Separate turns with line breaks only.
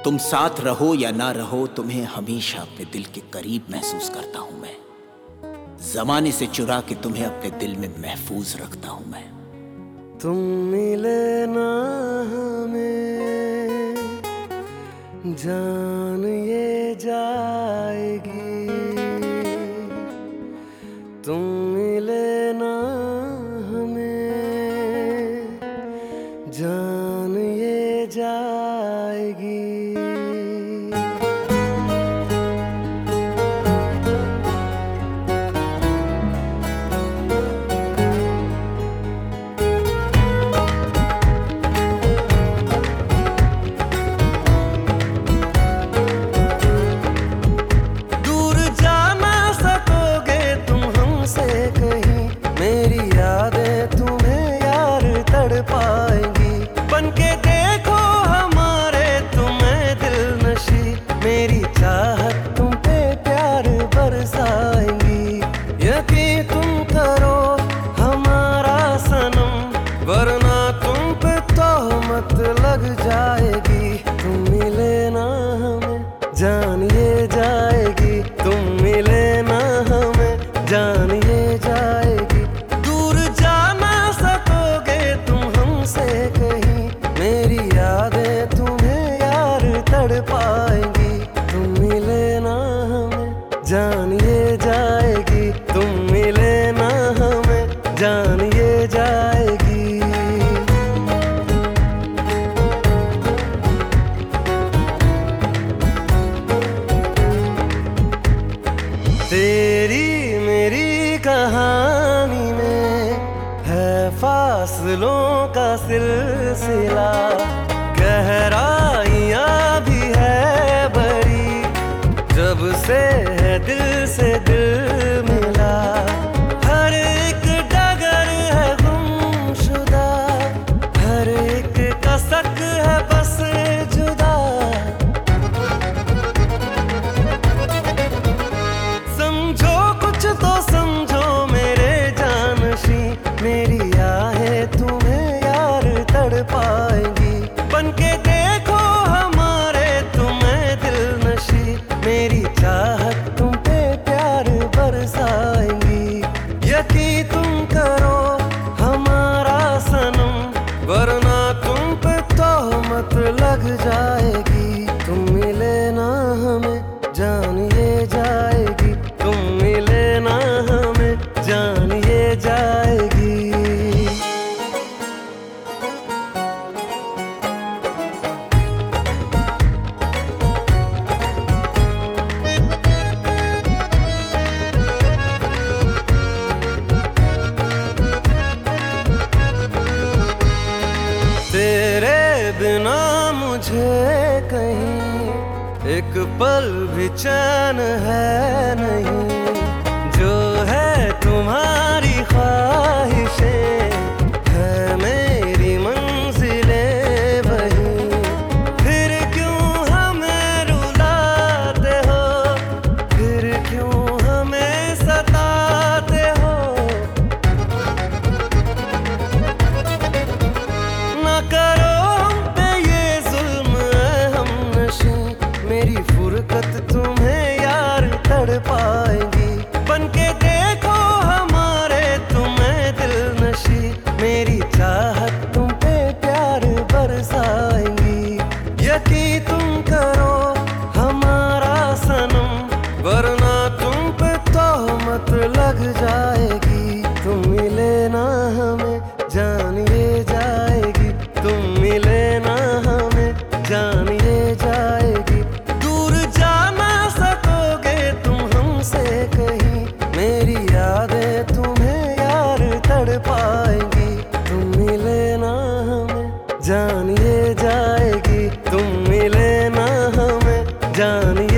तुम साथ रहो या ना रहो, तुम्हें हमेशा अपने दिल के करीब महसूस करता हूं मैं। जमाने से चुरा के तुम्हें अपने दिल में महफूज रखता हूं मैं।
तुम मिले ना हमें जान ये जाएगी, तुम मिले ना हमें जान ये जाएगी। पाएंगी बनके देखो हमारे तुम्हें दिल नशी, मेरी चाहत तुम पे प्यार बरसाएंगी। यकीन तुम करो हमारा सनम, वरना तुम पे तोहमत लग जाएगी। तुम मिले ना हमें जान ये जाएगी, तुम मिले ना हमें जान ये जाएगी। मेरी यादें तुम्हें यार तड़पाएंगी, तुम मिले ना हमें जान ये जाएगी, तुम मिले ना हमें जान ये जाएगी। तेरी मेरी कहानी में है फासलों का सिलसिला, गहराइयाँ भी है बड़ी, जब से है दिल से दिल मिला। हर एक डगर है गुमशुदा, हर एक कसक है बस जुदा। समझो कुछ तो समझो मेरे जानशी, मेरी आहें तुम्हें यार तड़पाएंगी। बनके देखो हमारे तुम्हें दिल नशी, मेरी चाहत तुम पे प्यार बरसाएंगी। यकीन तुम करो हमारा सनम, वरना तुम पे तोहमत लग जाएगी। तुम मिले ना हमें जान ये जाएगी, तुम मिले ना हमें जान ये जाएगी। तेरे बिना मुझे कहीं एक पल भी चैन है नहीं, जो है तुम्हारी ख्वाहिशें है मेरी मंजिलें वही। फिर क्यों हमें रुलाते हो, फिर क्यों हमें सताते हो। ना करो हम पे ये जुल्म हमनशी, मेरी फुरकत तुम्हें यार तड़पाएंगी। बनके देखो हमारे तुम्हें दिल नशी, मेरी चाहत तुम पे प्यार बरसाएंगी। यकीन तुम करो हमारा सनम, वरना तुम पे तोहमत लग जाएगी। तुम मिले ना हमें जान ये जाएगी, तुम मिले ना हमें जान ये जाएगी। दूर जा ना सकोगे तुम हमसे कहीं, मेरी यादें तुम्हें यार तड़पाएंगी। तुम मिले ना हमें जान ये जाएगी, तुम मिले ना हमें जान